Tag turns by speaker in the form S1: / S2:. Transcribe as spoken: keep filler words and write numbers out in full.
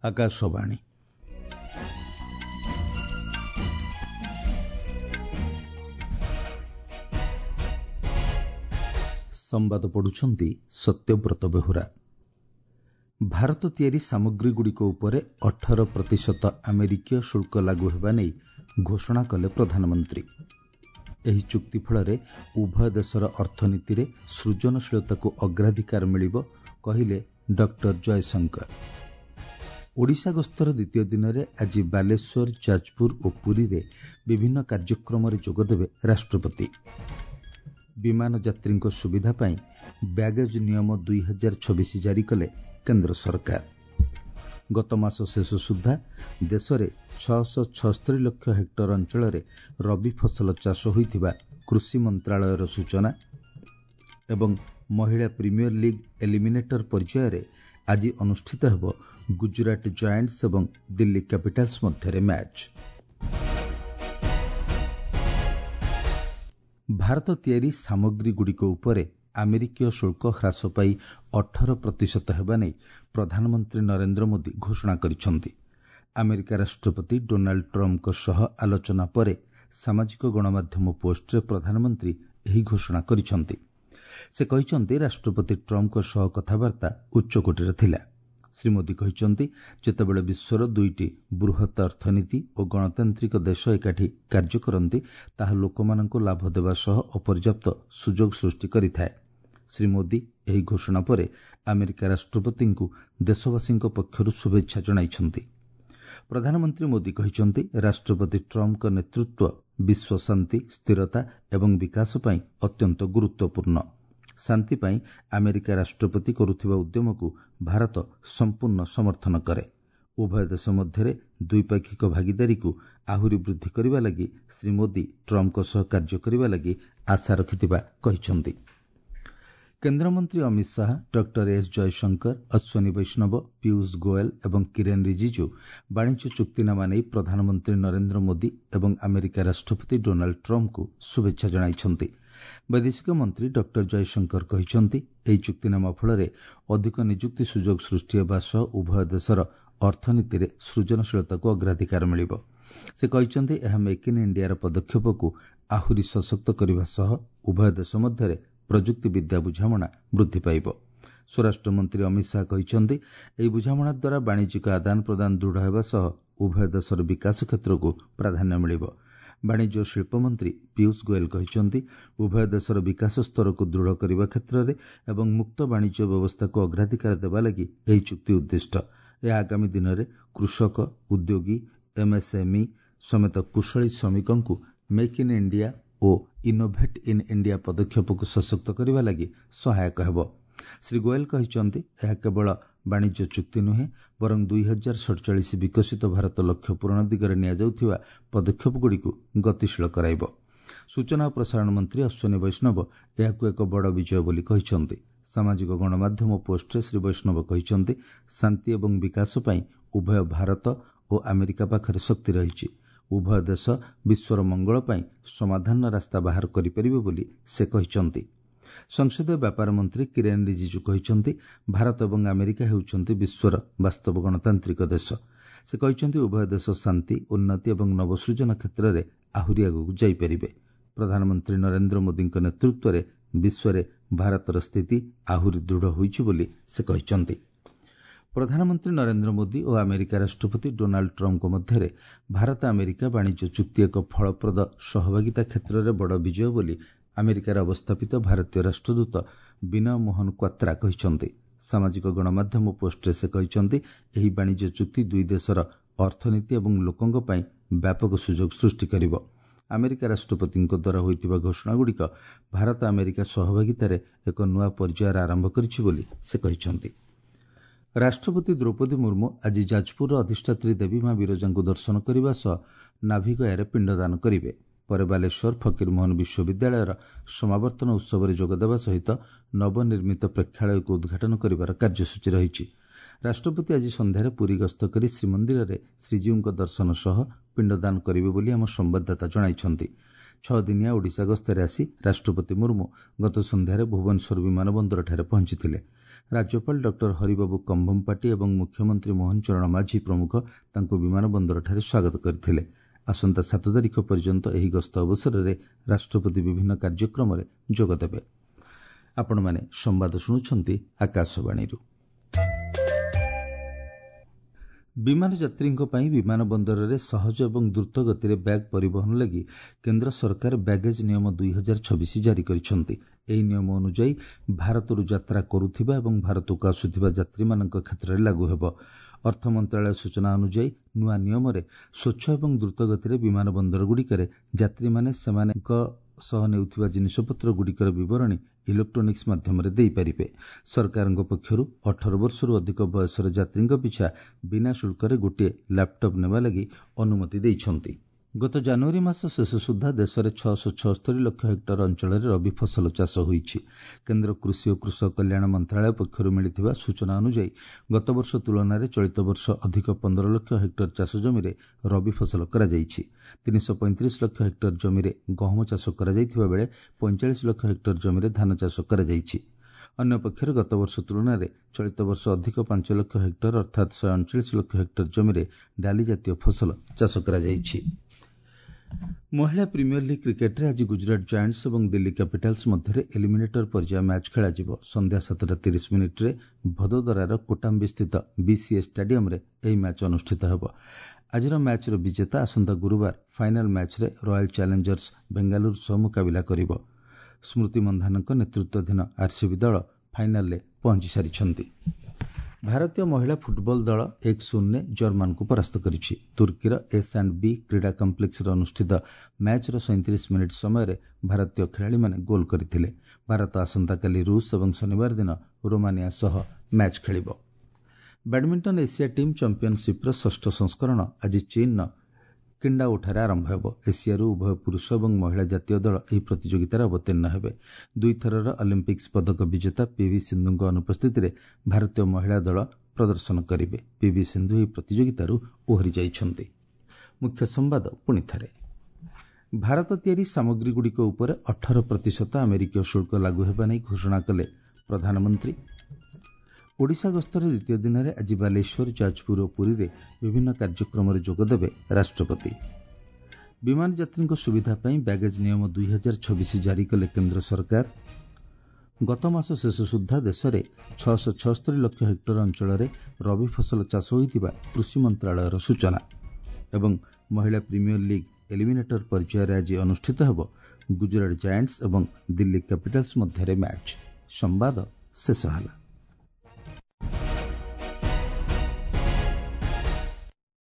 S1: ଆକାଶବାଣୀ। ସମ୍ବାଦ ପଢୁଛନ୍ତି ସତ୍ୟବ୍ରତ ବେହୁରା। ଭାରତ ତିଆରି ସାମଗ୍ରୀଗୁଡ଼ିକ ଉପରେ ଅଠର ପ୍ରତିଶତ ଆମେରିକୀୟ ଶୁଳ୍କ ଲାଗୁ ହେବା ନେଇ ଘୋଷଣା କଲେ ପ୍ରଧାନମନ୍ତ୍ରୀ। ଏହି ଚୁକ୍ତି ଫଳରେ ଉଭୟ ଦେଶର ଅର୍ଥନୀତିରେ ସୃଜନଶୀଳତାକୁ ଅଗ୍ରାଧିକାର ମିଳିବ, କହିଲେ ଡକ୍ଟର ଜୟଶଙ୍କର। ଓଡ଼ିଶା ଗସ୍ତର ଦ୍ୱିତୀୟ ଦିନରେ ଆଜି ବାଲେଶ୍ୱର, ଯାଜପୁର ଓ ପୁରୀରେ ବିଭିନ୍ନ କାର୍ଯ୍ୟକ୍ରମରେ ଯୋଗଦେବେ ରାଷ୍ଟ୍ରପତି। ବିମାନ ଯାତ୍ରୀଙ୍କ ସୁବିଧା ପାଇଁ ବ୍ୟାଗେଜ ନିୟମ ଦୁଇ ହଜାର ଛବିଶ ଜାରି କଲେ କେନ୍ଦ୍ର ସରକାର। ଗତ ମାସ ଶେଷ ସୁଦ୍ଧା ଦେଶରେ ଛଅଶହ ଛଅସ୍ତରୀ ଲକ୍ଷ ହେକ୍ଟର ଅଞ୍ଚଳରେ ରବି ଫସଲ ଚାଷ ହୋଇଥିବା କୃଷି ମନ୍ତ୍ରଣାଳୟର ସୂଚନା। ଏବଂ ମହିଳା ପ୍ରିମିୟର ଲିଗ୍ ଏଲିମିନେଟର ପର୍ଯ୍ୟାୟରେ ଆଜି ଅନୁଷ୍ଠିତ ହେବ ଗୁଜରାଟ ଜାୟାଣ୍ଟସ୍ ଏବଂ ଦିଲ୍ଲୀ କ୍ୟାପିଟାଲ୍ସ ମଧ୍ୟରେ ମ୍ୟାଚ୍। ଭାରତ ତିଆରି ସାମଗ୍ରୀଗୁଡ଼ିକ ଉପରେ ଆମେରିକୀୟ ଶୁଳ୍କ ହ୍ରାସ ପାଇ ଅଠର ପ୍ରତିଶତ ହେବା ନେଇ ପ୍ରଧାନମନ୍ତ୍ରୀ ନରେନ୍ଦ୍ର ମୋଦି ଘୋଷଣା କରିଛନ୍ତି। ଆମେରିକା ରାଷ୍ଟ୍ରପତି ଡୋନାଲ୍ଡ ଟ୍ରମ୍ପଙ୍କ ସହ ଆଲୋଚନା ପରେ ସାମାଜିକ ଗଣମାଧ୍ୟମ ପୋଷ୍ଟରେ ପ୍ରଧାନମନ୍ତ୍ରୀ ଏହି ଘୋଷଣା କରିଛନ୍ତି। ସେ କହିଛନ୍ତି, ରାଷ୍ଟ୍ରପତି ଟ୍ରମ୍ପଙ୍କ ସହ କଥାବାର୍ତ୍ତା ଉଚ୍ଚକୋଟୀର ଥିଲା। ଶ୍ରୀ ମୋଦି କହିଛନ୍ତି, ଯେତେବେଳେ ବିଶ୍ୱର ଦୁଇଟି ବୃହତ୍ ଅର୍ଥନୀତି ଓ ଗଣତାନ୍ତ୍ରିକ ଦେଶ ଏକାଠି କାର୍ଯ୍ୟ କରନ୍ତି, ତାହା ଲୋକମାନଙ୍କୁ ଲାଭ ଦେବା ସହ ଅପର୍ଯ୍ୟାପ୍ତ ସୁଯୋଗ ସୃଷ୍ଟି କରିଥାଏ। ଶ୍ରୀ ମୋଦି ଏହି ଘୋଷଣା ପରେ ଆମେରିକା ରାଷ୍ଟ୍ରପତିଙ୍କୁ ଦେଶବାସୀଙ୍କ ପକ୍ଷରୁ ଶୁଭେଚ୍ଛା ଜଣାଇଛନ୍ତି। ପ୍ରଧାନମନ୍ତ୍ରୀ ମୋଦି କହିଛନ୍ତି, ରାଷ୍ଟ୍ରପତି ଟ୍ରମ୍ପଙ୍କ ନେତୃତ୍ୱ ବିଶ୍ୱ ଶାନ୍ତି, ସ୍ଥିରତା ଏବଂ ବିକାଶ ପାଇଁ ଅତ୍ୟନ୍ତ ଗୁରୁତ୍ୱପୂର୍ଣ୍ଣ। ଶାନ୍ତି ପାଇଁ ଆମେରିକା ରାଷ୍ଟ୍ରପତି କରୁଥିବା ଉଦ୍ୟମକୁ ଭାରତ ସମ୍ପୂର୍ଣ୍ଣ ସମର୍ଥନ କରେ। ଉଭୟ ଦେଶ ମଧ୍ୟରେ ଦ୍ୱିପାକ୍ଷିକ ଭାଗିଦାରୀକୁ ଆହୁରି ବୃଦ୍ଧି କରିବା ଲାଗି ଶ୍ରୀ ମୋଦି ଟ୍ରମ୍ପଙ୍କ ସହ କାର୍ଯ୍ୟ କରିବା ଲାଗି ଆଶା ରଖିଥିବା କହିଛନ୍ତି। କେନ୍ଦ୍ରମନ୍ତ୍ରୀ ଅମିତ ଶାହା, ଡକ୍ଟର ଏସ୍ ଜୟଶଙ୍କର, ଅଶ୍ୱିନୀ ବୈଷ୍ଣବ, ପୀୟୁଷ ଗୋୟଲ ଏବଂ କିରେନ୍ ରିଜିଜୁ ବାଣିଜ୍ୟ ଚୁକ୍ତିନାମା ନେଇ ପ୍ରଧାନମନ୍ତ୍ରୀ ନରେନ୍ଦ୍ର ମୋଦି ଏବଂ ଆମେରିକା ରାଷ୍ଟ୍ରପତି ଡୋନାଲ୍ଡ ଟ୍ରମ୍ପଙ୍କୁ ଶୁଭେଚ୍ଛା ଜଣାଇଛନ୍ତି। ବୈଦେଶିକ ମନ୍ତ୍ରୀ ଡକ୍ଟର ଜୟଶଙ୍କର କହିଛନ୍ତି, ଏହି ଚୁକ୍ତିନାମା ଫଳରେ ଅଧିକ ନିଯୁକ୍ତି ସୁଯୋଗ ସୃଷ୍ଟି ହେବା ସହ ଉଭୟ ଦେଶର ଅର୍ଥନୀତିରେ ସୃଜନଶୀଳତାକୁ ଅଗ୍ରାଧିକାର ମିଳିବ। ସେ କହିଛନ୍ତି, ଏହା ମେକ୍ ଇନ୍ ଇଣ୍ଡିଆର ପଦକ୍ଷେପକୁ ଆହୁରି ସଶକ୍ତ କରିବା ସହ ଉଭୟ ଦେଶ ମଧ୍ୟରେ ପ୍ରଯୁକ୍ତି ବିଦ୍ୟା ବୁଝାମଣା ବୃଦ୍ଧି ପାଇବ। ସ୍ୱରାଷ୍ଟ୍ରମନ୍ତ୍ରୀ ଅମିତ ଶାହା କହିଛନ୍ତି, ଏହି ବୁଝାମଣା ଦ୍ୱାରା ବାଣିଜ୍ୟିକ ଆଦାନ ପ୍ରଦାନ ଦୃଢ଼ ହେବା ସହ ଉଭୟ ଦେଶର ବିକାଶ କ୍ଷେତ୍ରକୁ ପ୍ରାଧାନ୍ୟ ମିଳିବ। ବାଣିଜ୍ୟ ଓ ଶିଳ୍ପ ମନ୍ତ୍ରୀ ପୀୟୁଷ ଗୋୟଲ କହିଛନ୍ତି, ଉଭୟ ଦେଶର ବିକାଶ ସ୍ତରକୁ ଦୃଢ଼ କରିବା କ୍ଷେତ୍ରରେ ଏବଂ ମୁକ୍ତ ବାଣିଜ୍ୟ ବ୍ୟବସ୍ଥାକୁ ଅଗ୍ରାଧିକାର ଦେବା ଲାଗି ଏହି ଚୁକ୍ତି ଉଦ୍ଦିଷ୍ଟ। ଏହା ଆଗାମୀ ଦିନରେ କୃଷକ, ଉଦ୍ୟୋଗୀ, ଏମ୍ଏସ୍ଏମ୍ଇ ସମେତ କୁଶଳୀ ଶ୍ରମିକଙ୍କୁ ମେକ୍ ଇନ୍ ଇଣ୍ଡିଆ ଓ ଇନୋଭେଟ୍ ଇନ୍ ଇଣ୍ଡିଆ ପଦକ୍ଷେପକୁ ସଶକ୍ତ କରିବା ଲାଗି ସହାୟକ ହେବ। ଶ୍ରୀ ଗୋୟଲ କହିଛନ୍ତି, ଏହା କେବଳ ବାଣିଜ୍ୟ ଚୁକ୍ତି ନୁହେଁ, ବରଂ ଦୁଇ ହଜାର ସତଚାଳିଶ ବିକଶିତ ଭାରତ ଲକ୍ଷ୍ୟ ପୂରଣ ଦିଗରେ ନିଆଯାଉଥିବା ପଦକ୍ଷେପଗୁଡ଼ିକୁ ଗତିଶୀଳ କରାଇବ। ସୂଚନା ଓ ପ୍ରସାରଣ ମନ୍ତ୍ରୀ ଅଶ୍ୱିନୀ ବୈଷ୍ଣବ ଏହାକୁ ଏକ ବଡ଼ ବିଜୟ ବୋଲି କହିଛନ୍ତି। ସାମାଜିକ ଗଣମାଧ୍ୟମ ପୋଷ୍ଟରେ ଶ୍ରୀ ବୈଷ୍ଣବ କହିଛନ୍ତି, ଶାନ୍ତି ଏବଂ ବିକାଶ ପାଇଁ ଉଭୟ ଭାରତ ଓ ଆମେରିକା ପାଖରେ ଶକ୍ତି ରହିଛି। ଉଭୟ ଦେଶ ବିଶ୍ୱର ମଙ୍ଗଳ ପାଇଁ ସମାଧାନର ରାସ୍ତା ବାହାର କରିପାରିବେ ବୋଲି ସେ କହିଛନ୍ତି। ସଂସଦୀୟ ବ୍ୟାପାର ମନ୍ତ୍ରୀ କିରେନ୍ ରିଜିଜୁ କହିଛନ୍ତି, ଭାରତ ଏବଂ ଆମେରିକା ହେଉଛନ୍ତି ବିଶ୍ୱର ବାସ୍ତବ ଗଣତାନ୍ତ୍ରିକ ଦେଶ। ସେ କହିଛନ୍ତି, ଉଭୟ ଦେଶ ଶାନ୍ତି, ଉନ୍ନତି ଏବଂ ନବସୃଜନ କ୍ଷେତ୍ରରେ ଆହୁରି ଆଗକୁ ଯାଇପାରିବେ। ପ୍ରଧାନମନ୍ତ୍ରୀ ନରେନ୍ଦ୍ର ମୋଦିଙ୍କ ନେତୃତ୍ୱରେ ବିଶ୍ୱରେ ଭାରତର ସ୍ଥିତି ଆହୁରି ଦୃଢ଼ ହୋଇଛି ବୋଲି ସେ କହିଛନ୍ତି। ପ୍ରଧାନମନ୍ତ୍ରୀ ନରେନ୍ଦ୍ର ମୋଦି ଓ ଆମେରିକା ରାଷ୍ଟ୍ରପତି ଡୋନାଲ୍ଡ ଟ୍ରମ୍ପଙ୍କ ମଧ୍ୟରେ ଭାରତ ଆମେରିକା ବାଣିଜ୍ୟ ଚୁକ୍ତି ଏକ ଫଳପ୍ରଦ ସହଭାଗିତା କ୍ଷେତ୍ରରେ ବଡ଼ ବିଜୟ ବୋଲି ଆମେରିକାରେ ଅବସ୍ଥାପିତ ଭାରତୀୟ ରାଷ୍ଟ୍ରଦୂତ ବିନୟ ମୋହନ କ୍ୱାତ୍ରା କହିଛନ୍ତି। ସାମାଜିକ ଗଣମାଧ୍ୟମ ପୋଷ୍ଟରେ ସେ କହିଛନ୍ତି, ଏହି ବାଣିଜ୍ୟ ଚୁକ୍ତି ଦୁଇ ଦେଶର ଅର୍ଥନୀତି ଏବଂ ଲୋକଙ୍କ ପାଇଁ ବ୍ୟାପକ ସୁଯୋଗ ସୃଷ୍ଟି କରିବ। ଆମେରିକା ରାଷ୍ଟ୍ରପତିଙ୍କ ଦ୍ୱାରା ହୋଇଥିବା ଘୋଷଣାଗୁଡ଼ିକ ଭାରତ ଆମେରିକା ସହଭାଗିତାରେ ଏକ ନୂଆ ପର୍ଯ୍ୟାୟର ଆରମ୍ଭ କରିଛି ବୋଲି ସେ କହିଛନ୍ତି। ରାଷ୍ଟ୍ରପତି ଦ୍ରୌପଦୀ ମୁର୍ମୁ ଆଜି ଯାଜପୁରର ଅଧିଷ୍ଠାତ୍ରୀ ଦେବୀ ମା ବିରଜାଙ୍କୁ ଦର୍ଶନ କରିବା ସହ ନାଭିଗୟାରେ ପିଣ୍ଡଦାନ କରିବେ। ପରେ ବାଲେଶ୍ୱର ଫକୀରମୋହନ ବିଶ୍ୱବିଦ୍ୟାଳୟର ସମାବର୍ତ୍ତନ ଉତ୍ସବରେ ଯୋଗଦେବା ସହିତ ନବନିର୍ମିତ ପ୍ରେକ୍ଷାଳୟକୁ ଉଦ୍ଘାଟନ କରିବାର କାର୍ଯ୍ୟସୂଚୀ ରହିଛି। ରାଷ୍ଟ୍ରପତି ଆଜି ସନ୍ଧ୍ୟାରେ ପୁରୀ ଗସ୍ତ କରି ଶ୍ରୀମନ୍ଦିରରେ ଶ୍ରୀଜୀଉଙ୍କ ଦର୍ଶନ ସହ ପିଣ୍ଡଦାନ କରିବେ ବୋଲି ଆମ ସମ୍ବାଦଦାତା ଜଣାଇଛନ୍ତି। ଛଅ ଦିନିଆ ଓଡ଼ିଶା ଗସ୍ତରେ ଆସି ରାଷ୍ଟ୍ରପତି ମୁର୍ମୁ ଗତ ସନ୍ଧ୍ୟାରେ ଭୁବନେଶ୍ୱର ବିମାନ ବନ୍ଦରଠାରେ ପହଞ୍ଚିଥିଲେ। राज्यपाल डॉक्टर हरिबाबू कंभमपाटी और मुख्यमंत्री मोहन चरण माझी प्रमुख तांको विमान बंदरଠାରେ स्वागत करथिले। आसंता सात तारिख पर्यंत ଏହି गस्त अवसर में राष्ट्रपति विभिन्न कार्यक्रम में जोग देबे। आपण माने संवाद शुणुछंती आकाशवाणी। विमान यात्रींको पई विमान बंदर सहज और द्रुत गति बैग परिवहन लगी केंद्र सरकार बैगेज नियम दुई हजार छब्बीस जारी करिसेंती। एही नियम अनुसार भारतरू यात्रा करुथिबा एवं भारतକୁ आसुथिबा यात्रीमानक क्षेत्र में लागू हेबो। अर्थ मंत्रालय सूचना अनुसार नुआ नियम रे स्वच्छ एवं द्रुत गति विमान बंदर गुड़िकर यात्री माने सेमानक सह नेउथिबा जिनिसपत्र गुड़िकर विवरणी इलेक्ट्रोनिक्स माध्यम रे देई परिबे। सरकारक पक्षरु अठारह वर्षरु अधिक बयसर यात्रींक पिछा बिना शुल्क रे गोटे लैपटॉप नेबा लगी अनुमति देइछंती। गत जनवरी मास शेष सुधा देश में छह सौ छिहत्तर लाख हेक्टर अंचल में रबी फसल चाष होईछि। केंद्र कृषि और कृषक कल्याण मंत्रालय पक्षरु मिलिथिबा सूचना अनुसार गत वर्ष तुलन में चलित वर्ष अधिक पंद्रह लाख हेक्टर चाष जमी रे रबी फसल करा जाईछि। तीन सौ पैंतीस लाख हेक्टर जमी रे गहम चाष करा जाईथिबा बेले पैंतालीस लाख हेक्टर जमी रे धान चाष करा जाईछि। अन्य पक्षरे गत वर्ष तुलन में चलित वर्ष अधिक पांच लाख हेक्टर अर्थात शहे अड़चाश लाख हेक्टर जमी रे डाली जातीय फसल चाष करा जाईछि। महिला प्रीमियर लीग क्रिकेट रे आज गुजरात जायंट्स और दिल्ली कैपिटल्स मध्य एलिमिनेटर पर्याय मैच खेला जिवो। संध्या सातटा तीस मिनिट रे भदोदरार कोटाम्बी स्थित बीसीए स्टेडियम रे एही मैच अनुष्ठित हेबो। आजिर मैच रो विजेता आसंता गुरुवार फाइनल मैच रे रॉयल चैलेंजर्स बेंगालुरु सह मुकाबिला करिवो। स्मृति मंधानक नेतृत्वाधीन आरसीबी दल फाइनल रे पहुंची सारिछंती। भारतीय महिला फुटबॉल दल एक शून्य जर्मान को परास्त करिछि। तुर्कीर एस एंड बी क्रीडा कम्प्लेक्स अनुष्ठित मैच रो सैंतीस मिनिट समय भारतीय खेलाड़ी माने गोल करथिले। भारत आसंता काली रूस और शनिवार दिन रोमानिया सह मैच खेलिबो। बैडमिंटन एशिया टीम चैंपियनशिप षष्ठ संस्करण आज चीन किंडाओठारे आरंभ हेबो। एशियारू उभय पुरुष और महिला जातीय दल ଏହି प्रतियोगिताରେ अवतीर्ण हेबे। दुई थरर ओलंपिक्स पदक विजेता पीवी सिंधुଙ୍କ अनुपस्थिति भारतीय महिला दल प्रदर्शन करिवे। पीवी सिंधु ଏହି प्रतियोगितारू ओहरी जाइछन्ति। मुख्य संवाद पुनि थरे। भारत तैयारी सामग्री गुड़िक उपर अठारह प्रतिशत अमेरिकीय शुल्क लागू हेबा नै घोषणा कले प्रधानमंत्री। ओडिशा गस्तर द्वितीय दिन में आज बालेश्वर जाजपुर और पुरी रे विभिन्न कार्यक्रम में जोगदेवे राष्ट्रपति। विमान यात्री सुविधा पर बैगेज नियम दुई हजार छब्बीस जारी कले केंद्र सरकार। गत मास शेष सुधा देश में छह सौ छिहत्तर लाख हेक्टर अंचल में रबी फसल चाष होइतिबा कृषि मंत्रालयर सूचना। एवं महिला प्रीमियर लीग एलिमिनेटर पर्यायर आज अनुष्ठित हेबो। गुजरात जायंट्स और दिल्ली कैपिटल्स मध्य मैच। संवाद शेष होला।